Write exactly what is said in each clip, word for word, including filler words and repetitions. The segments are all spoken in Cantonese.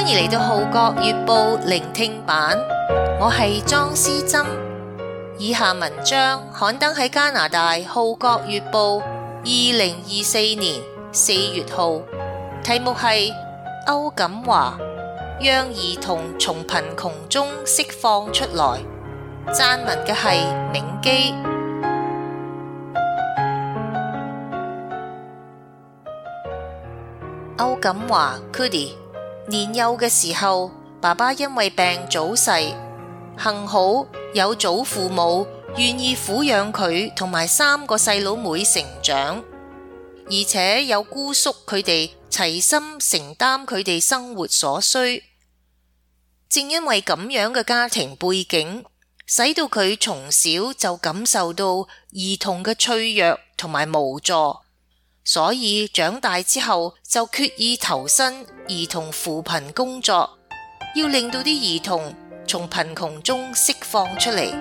歡迎嚟到《號角月報》聆聽版，我係莊思珍。以下文章刊登喺加拿大《號角月報》二零二四年四月號，題目係歐錦華讓兒童從貧窮中釋放出來。撰文嘅係銘基。歐錦華 Cody 年幼嘅時候，爸爸因為病早逝，幸好有祖父母願意撫養佢同埋三個細佬妹成長，而且有姑叔佢哋齊心承擔佢哋生活所需。正因為咁樣嘅家庭背景，使到佢從小就感受到兒童嘅脆弱同埋無助，所以長大之後就決意投身兒童扶貧工作，要令到啲兒童從貧窮中釋放出嚟。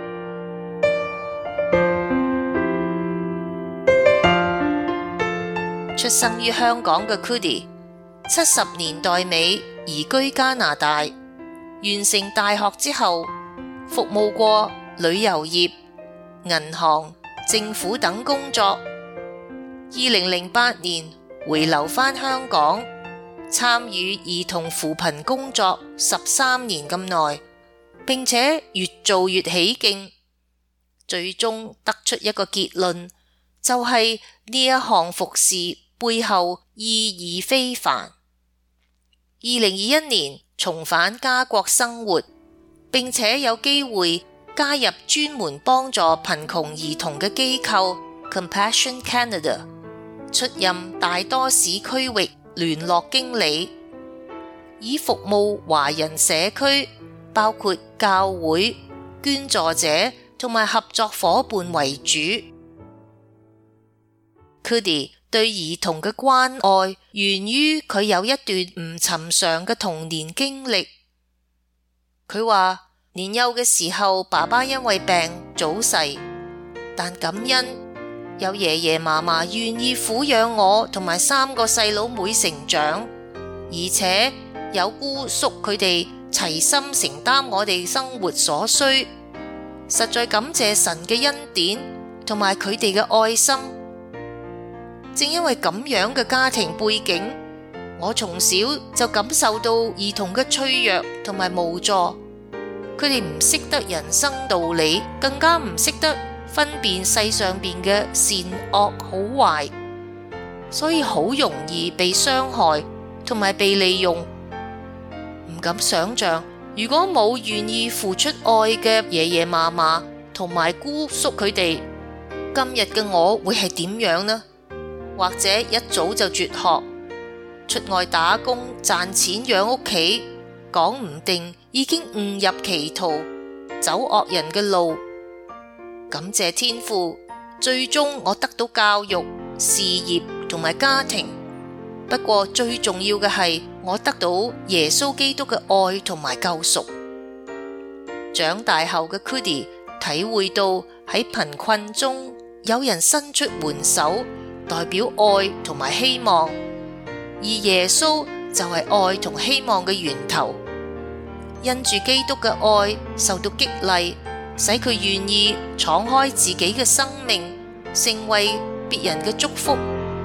出生於香港嘅 Cody， 七十年代尾移居加拿大，完成大學之後，服務過旅遊業、銀行、政府等工作。二零零八年回流返香港，參與兒童扶貧工作十三年咁耐，並且越做越起勁，最終得出一個結論，就係呢一項服侍背後意義非凡。二零二一年重返家國生活，並且有機會加入專門幫助貧窮兒童嘅機構 Compassion Canada， 出任大多市區域聯絡經理，以服務華人社區，包括教會、捐助者同埋合作夥伴為主。Cody 對兒童嘅關愛源於佢有一段唔尋常嘅童年經歷。佢話年幼嘅時候，爸爸因為病早逝，但感恩有爺爺嫲嫲願意撫養我同埋三個細佬妹成長，而且有姑叔佢哋齊心承擔我哋生活所需，實在感謝神嘅恩典同埋佢哋嘅愛心。正因為咁樣嘅家庭背景，我從小就感受到兒童嘅脆弱同埋無助。佢哋唔識得人生道理，更加唔識得分辨世上邊嘅善惡好壞，所以好容易被傷害同埋被利用。唔敢想象，如果冇願意付出愛嘅爺爺嫲嫲同埋姑叔佢哋，今日嘅我會係點樣呢？或者一早就輟學，出外打工賺錢養屋企，講唔定已經誤入歧途，走惡人嘅路。感謝天父，最終我得到教育、事業同埋家庭。不過最重要嘅係，我得到耶穌基督嘅愛同埋救贖。長大後嘅 Cody 體會到喺貧困中有人伸出援手，代表愛同埋希望，而耶穌就係愛同希望嘅源頭。因住基督嘅愛受到激勵，使佢願意敞開自己嘅生命，成為別人嘅祝福。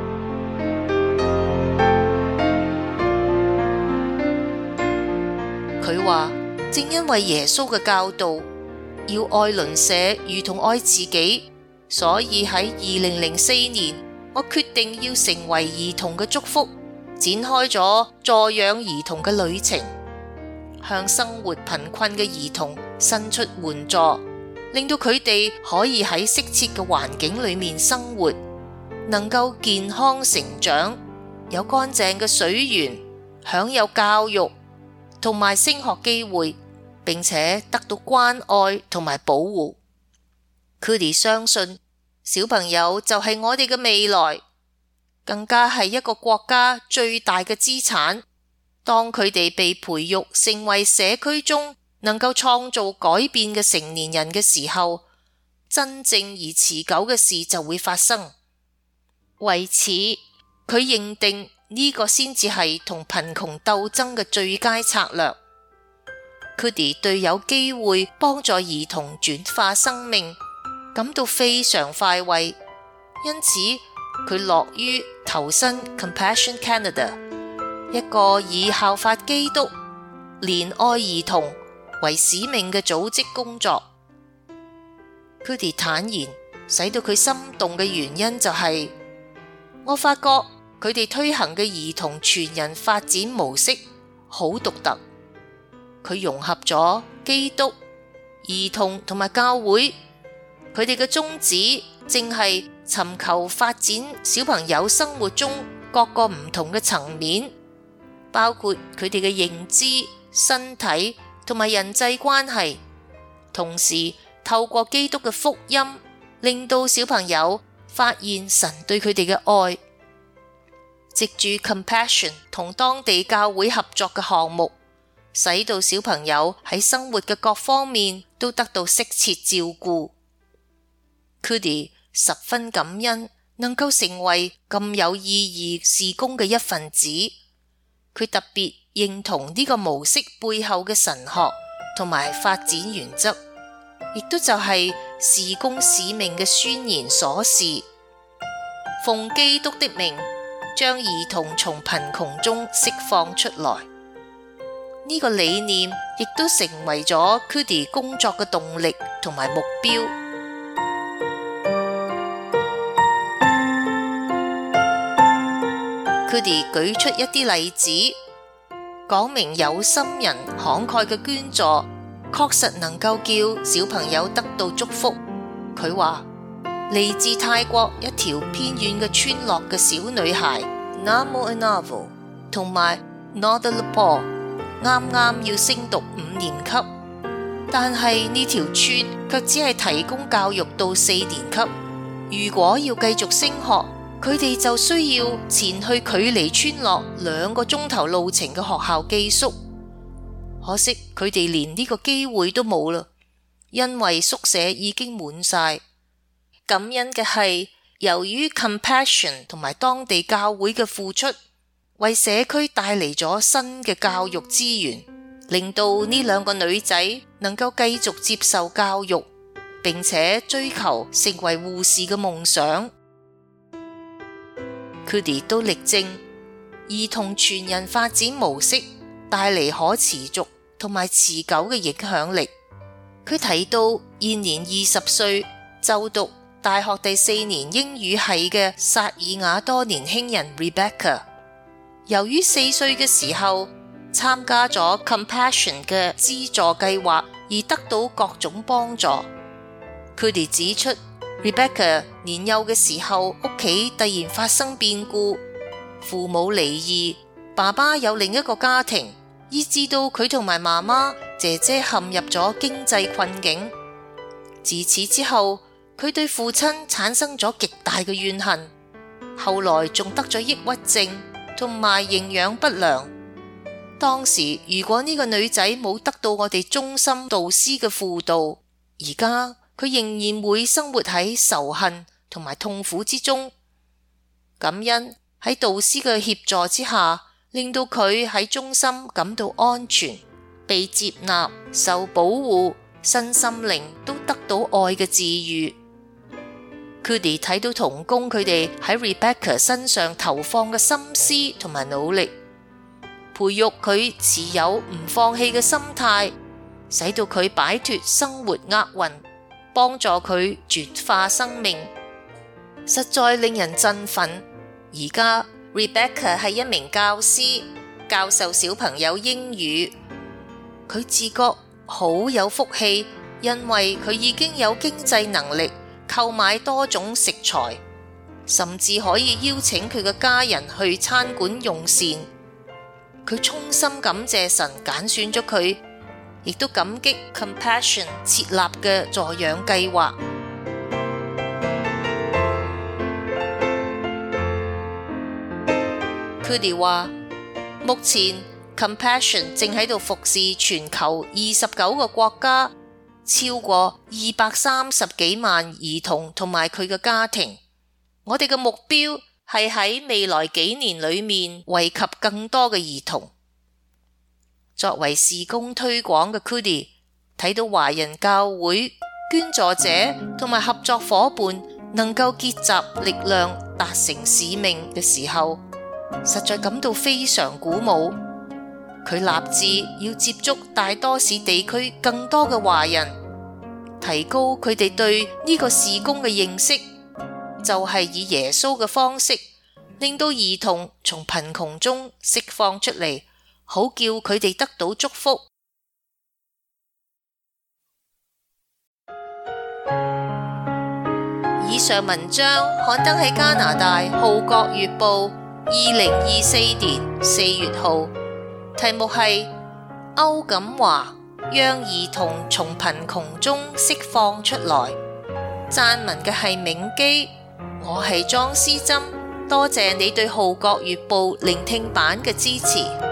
佢話正因為耶穌嘅教導，要愛鄰舍如同愛自己，所以喺二零零四年，我決定要成為兒童嘅祝福，展開咗助養兒童嘅旅程，向生活貧困嘅兒童伸出援助，令到佢哋可以喺適切嘅環境裏面生活，能夠健康成長，有乾淨嘅水源，享有教育同埋升學機會，並且得到關愛同埋保護。Cody 相信小朋友就係我哋嘅未來，更加係一個國家最大嘅資產。當佢哋被培育成為社區中能夠創造改變嘅成年人嘅時候，真正而持久嘅事就會發生。為此，佢認定呢個先至係同貧窮鬥爭嘅最佳策略。Cudi 對有機會幫助兒童轉化生命感到非常快慰，因此佢樂於投身 Compassion Canada， 一個以效法基督、憐愛兒童為使命嘅組織工作。Cudi 坦言，使到佢心動嘅原因就係、是，我發覺佢哋推行嘅兒童全人發展模式好獨特，佢融合咗基督、兒童同埋教會，佢哋嘅宗旨正係尋求發展小朋友生活中各個唔同嘅層面，包括佢哋嘅認知、身體同埋人際關係，同時透過基督嘅福音，令到小朋友發現神對佢哋嘅愛。藉住 Compassion 同當地教會合作嘅項目，使到小朋友喺生活嘅各方面都得到適切照顧。Cudi 十分感恩能夠成為咁有意義事工嘅一份子，佢特別認同呢個模式背後嘅神學同埋發展原則，亦都就係事工使命嘅宣言所示，奉基督的名將兒童從貧窮中釋放出來。呢個理念亦都成為咗 Cudi 工作嘅動力同埋目標。Cudi 舉出一啲例子，講明有心人慷慨嘅捐助確實能夠叫小朋友得到祝福。佢話嚟自泰國一條偏遠嘅村落嘅小女孩 Namo Anavo 同埋 Nodalpo 啱啱要升讀五年級，但係呢條村卻只係提供教育到四年級。如果要繼續升學，佢哋就需要前去距離村落兩個鐘頭路程嘅學校寄宿。可惜佢哋連呢個機會都冇啦，因為宿舍已經滿晒。感恩嘅係，由於 Compassion 同埋當地教會嘅付出，為社區帶嚟咗新嘅教育資源，令到呢兩個女仔能夠繼續接受教育，並且追求成為護士嘅夢想。Cudi 都力證兒童全人發展模式帶嚟可持續同埋持久嘅影響力。佢提到現年二十歲就讀大學第四年英語系嘅薩爾瓦多年輕人 Rebecca， 由於四歲嘅時候參加咗 Compassion 嘅資助計劃而得到各種幫助。Cudi指出Rebecca 年幼嘅時候，屋企突然發生變故，父母離異，爸爸有另一個家庭，以致到佢同埋媽媽、姐姐陷入咗經濟困境。自此之後，佢對父親產生咗極大嘅怨恨，後來仲得咗抑鬱症同埋營養不良。當時如果呢個女仔冇得到我哋中心導師嘅輔導，而家佢仍然會生活喺仇恨同埋痛苦之中。感恩喺導師嘅協助之下，令到佢喺中心感到安全、被接納、受保護，身心靈都得到愛嘅治癒。Cudi 睇到同工佢哋喺 Rebecca 身上投放嘅心思同埋努力，培育佢持有唔放棄嘅心態，使到佢擺脫生活厄運，幫助佢轉化生命，實在令人振奮。而家 Rebecca 係一名教師，教授小朋友英語。佢自覺好有福氣，因為佢已經有經濟能力購買多種食材，甚至可以邀請佢嘅家人去餐館用膳。佢衷心感謝神揀選咗佢，亦都感激 Compassion 設立嘅助養計劃。Cudi 話，目前 Compassion 正喺度服侍全球二十九個國家，超過二百三十幾萬兒童同埋佢嘅家庭。我哋嘅目標係喺未來幾年裏面惠及更多嘅兒童。作為事工推廣嘅 Kudi， 睇到華人教會捐助者同埋合作夥伴能夠結集力量達成使命嘅時候，實在感到非常鼓舞。佢立志要接觸大多市地區更多嘅華人，提高佢哋對呢個事工嘅認識，就係以耶穌嘅方式，令到兒童從貧窮中釋放出嚟，好叫佢哋得到祝福。以上文章刊登喺加拿大《號角月報》二零二四年四月號，題目係歐錦華讓兒童從貧窮中釋放出來。撰文嘅係銘基，我係莊思珍，多謝你對《號角月報》聆聽版嘅支持。